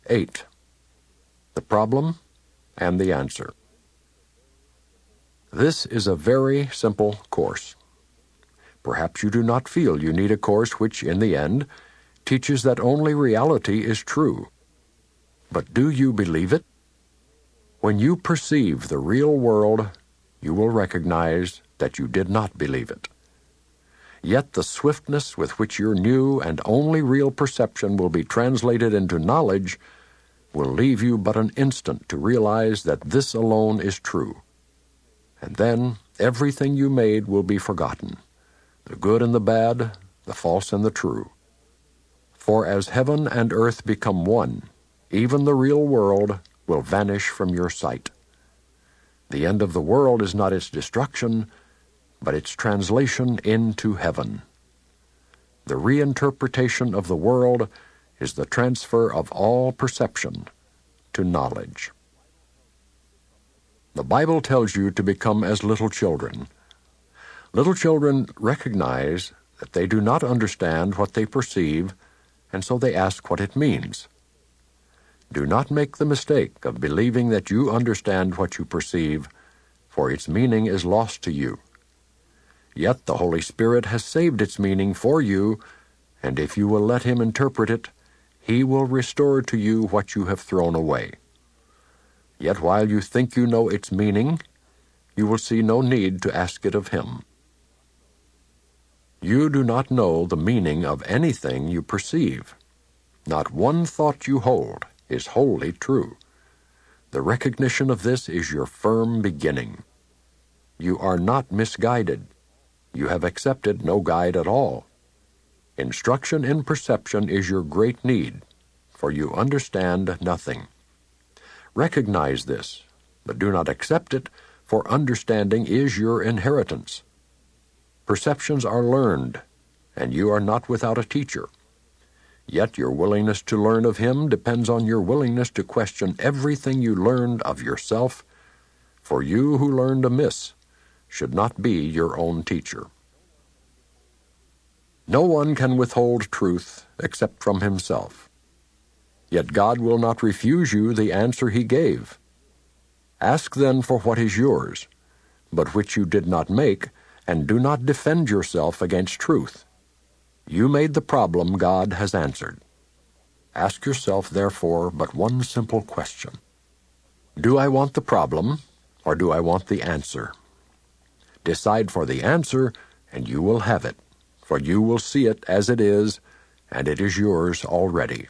8. The problem and the answer. This is a very simple course. Perhaps you do not feel you need a course which, in the end, teaches that only reality is true. But do you believe it? When you perceive the real world, you will recognize that you did not believe it. Yet the swiftness with which your new and only real perception will be translated into knowledge will leave you but an instant to realize that this alone is true. And then everything you made will be forgotten, the good and the bad, the false and the true. For as heaven and earth become one, even the real world will vanish from your sight. The end of the world is not its destruction, but its translation into heaven. The reinterpretation of the world is the transfer of all perception to knowledge. The Bible tells you to become as little children. Little children recognize that they do not understand what they perceive, and so they ask what it means. Do not make the mistake of believing that you understand what you perceive, for its meaning is lost to you. Yet the Holy Spirit has saved its meaning for you, and if you will let Him interpret it, He will restore to you what you have thrown away. Yet while you think you know its meaning, you will see no need to ask it of Him. You do not know the meaning of anything you perceive. Not one thought you hold is wholly true. The recognition of this is your firm beginning. You are not misguided. You have accepted no guide at all. Instruction in perception is your great need, for you understand nothing. Recognize this, but do not accept it, for understanding is your inheritance. Perceptions are learned, and you are not without a teacher. Yet your willingness to learn of Him depends on your willingness to question everything you learned of yourself, for you who learned amiss should not be your own teacher. No one can withhold truth except from himself. Yet God will not refuse you the answer He gave. Ask then for what is yours, but which you did not make, and do not defend yourself against truth. You made the problem God has answered. Ask yourself, therefore, but one simple question. Do I want the problem, or do I want the answer? Decide for the answer, and you will have it, for you will see it as it is, and it is yours already.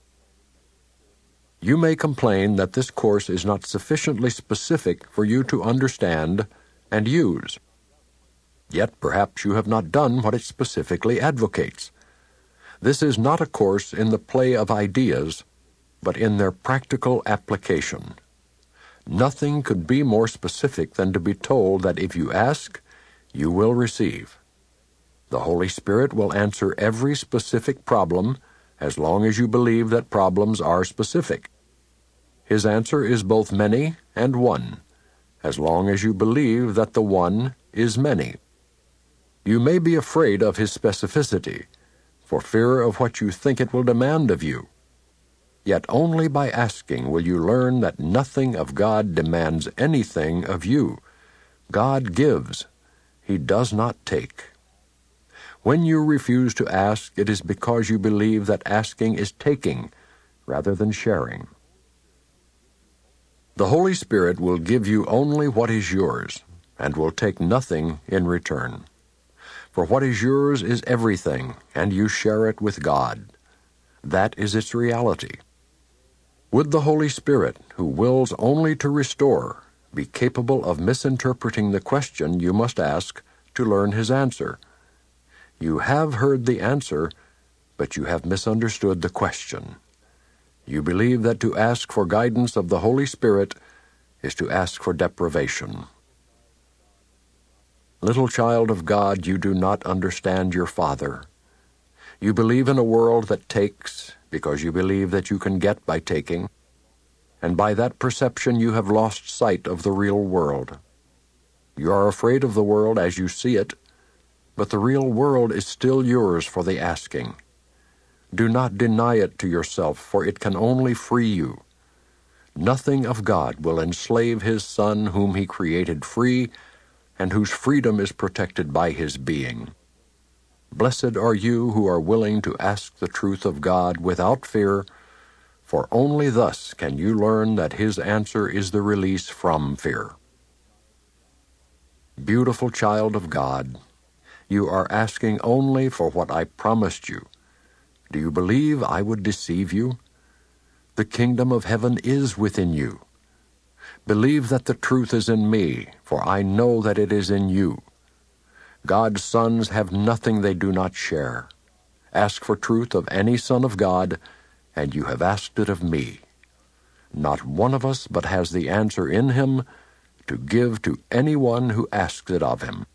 You may complain that this course is not sufficiently specific for you to understand and use. Yet perhaps you have not done what it specifically advocates. This is not a course in the play of ideas, but in their practical application. Nothing could be more specific than to be told that if you ask, you will receive. The Holy Spirit will answer every specific problem as long as you believe that problems are specific. His answer is both many and one, as long as you believe that the one is many. You may be afraid of His specificity, for fear of what you think it will demand of you. Yet only by asking will you learn that nothing of God demands anything of you. God gives. He does not take. When you refuse to ask, it is because you believe that asking is taking rather than sharing. The Holy Spirit will give you only what is yours, and will take nothing in return. For what is yours is everything, and you share it with God. That is its reality. Would the Holy Spirit, who wills only to restore, be capable of misinterpreting the question you must ask to learn His answer? You have heard the answer, but you have misunderstood the question. You believe that to ask for guidance of the Holy Spirit is to ask for deprivation. Little child of God, you do not understand your Father. You believe in a world that takes because you believe that you can get by taking, and by that perception you have lost sight of the real world. You are afraid of the world as you see it, but the real world is still yours for the asking. Do not deny it to yourself, for it can only free you. Nothing of God will enslave his Son whom he created free, and whose freedom is protected by his being. Blessed are you who are willing to ask the truth of God without fear, for only thus can you learn that his answer is the release from fear. Beautiful child of God, you are asking only for what I promised you. Do you believe I would deceive you? The kingdom of heaven is within you. Believe that the truth is in me, for I know that it is in you. God's sons have nothing they do not share. Ask for truth of any son of God, and you have asked it of me. Not one of us but has the answer in him to give to anyone who asks it of him.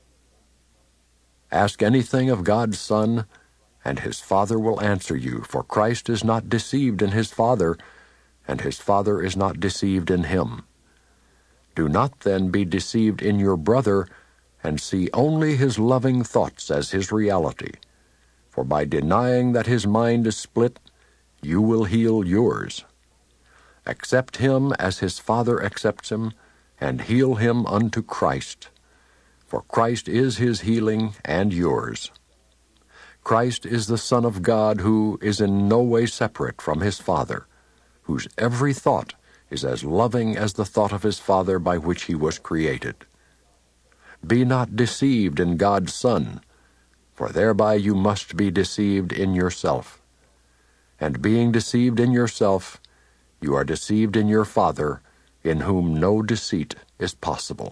Ask anything of God's Son, and his Father will answer you, for Christ is not deceived in his Father, and his Father is not deceived in him. Do not then be deceived in your brother, and see only his loving thoughts as his reality. For by denying that his mind is split, you will heal yours. Accept him as his Father accepts him, and heal him unto Christ. For Christ is his healing and yours. Christ is the Son of God who is in no way separate from his Father, whose every thought is as loving as the thought of his Father by which he was created. Be not deceived in God's Son, for thereby you must be deceived in yourself. And being deceived in yourself, you are deceived in your Father, in whom no deceit is possible.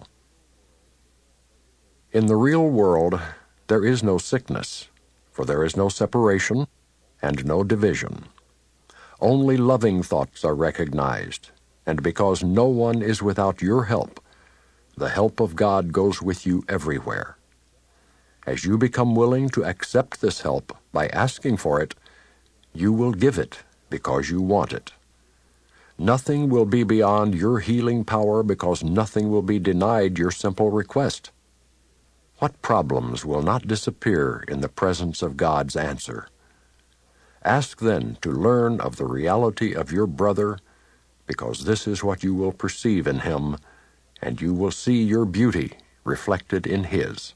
In the real world, there is no sickness, for there is no separation and no division. Only loving thoughts are recognized, and because no one is without your help, the help of God goes with you everywhere. As you become willing to accept this help by asking for it, you will give it because you want it. Nothing will be beyond your healing power because nothing will be denied your simple request. What problems will not disappear in the presence of God's answer? Ask then to learn of the reality of your brother, because this is what you will perceive in him, and you will see your beauty reflected in his.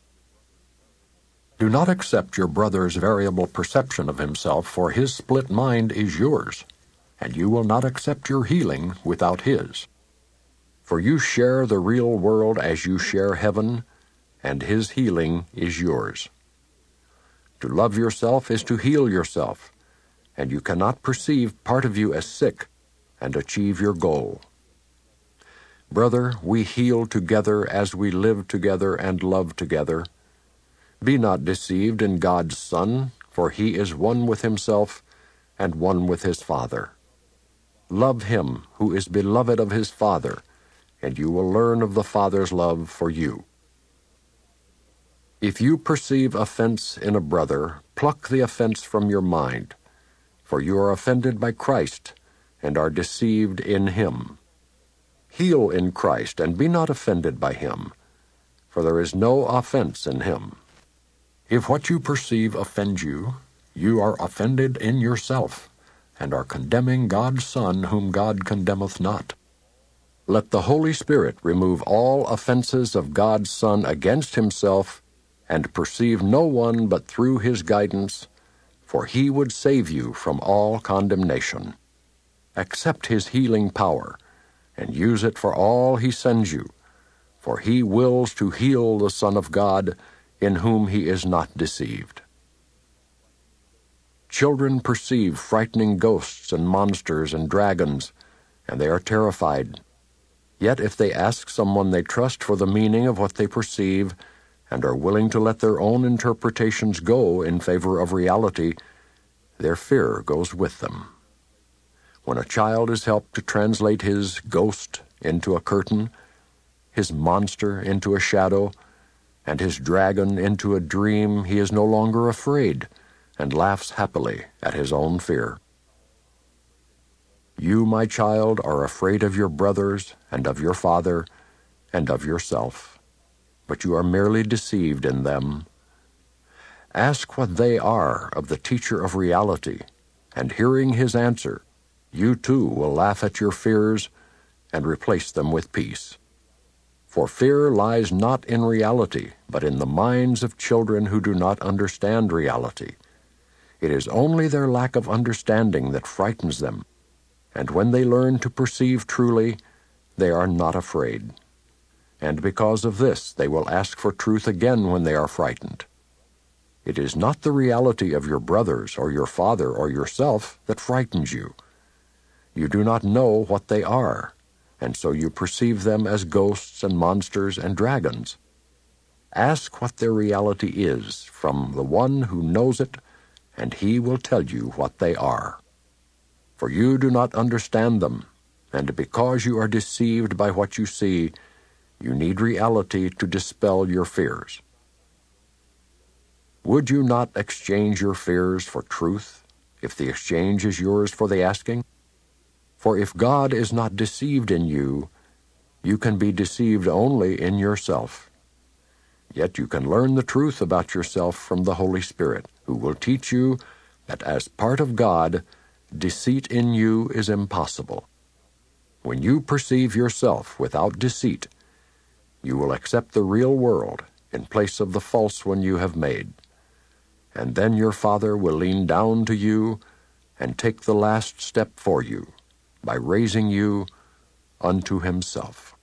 Do not accept your brother's variable perception of himself, for his split mind is yours, and you will not accept your healing without his. For you share the real world as you share heaven, and his healing is yours. To love yourself is to heal yourself, and you cannot perceive part of you as sick and achieve your goal. Brother, we heal together as we live together and love together. Be not deceived in God's Son, for he is one with himself and one with his Father. Love him who is beloved of his Father, and you will learn of the Father's love for you. If you perceive offense in a brother, pluck the offense from your mind, for you are offended by Christ and are deceived in him. Heal in Christ, and be not offended by him, for there is no offense in him. If what you perceive offends you, you are offended in yourself, and are condemning God's Son, whom God condemneth not. Let the Holy Spirit remove all offenses of God's Son against himself, and perceive no one but through his guidance, for he would save you from all condemnation. Accept his healing power, and use it for all he sends you, for he wills to heal the Son of God, in whom he is not deceived. Children perceive frightening ghosts and monsters and dragons, and they are terrified. Yet if they ask someone they trust for the meaning of what they perceive, and are willing to let their own interpretations go in favor of reality, their fear goes with them. When a child is helped to translate his ghost into a curtain, his monster into a shadow, and his dragon into a dream, he is no longer afraid, and laughs happily at his own fear. You, my child, are afraid of your brothers, and of your father, and of yourself, but you are merely deceived in them. Ask what they are of the teacher of reality, and hearing his answer, you too will laugh at your fears and replace them with peace. For fear lies not in reality, but in the minds of children who do not understand reality. It is only their lack of understanding that frightens them, and when they learn to perceive truly, they are not afraid. And because of this, they will ask for truth again when they are frightened. It is not the reality of your brothers or your father or yourself that frightens you. You do not know what they are, and so you perceive them as ghosts and monsters and dragons. Ask what their reality is from the one who knows it, and he will tell you what they are. For you do not understand them, and because you are deceived by what you see, you need reality to dispel your fears. Would you not exchange your fears for truth, if the exchange is yours for the asking? For if God is not deceived in you, you can be deceived only in yourself. Yet you can learn the truth about yourself from the Holy Spirit, who will teach you that as part of God, deceit in you is impossible. When you perceive yourself without deceit, you will accept the real world in place of the false one you have made. And then your Father will lean down to you and take the last step for you by raising you unto himself.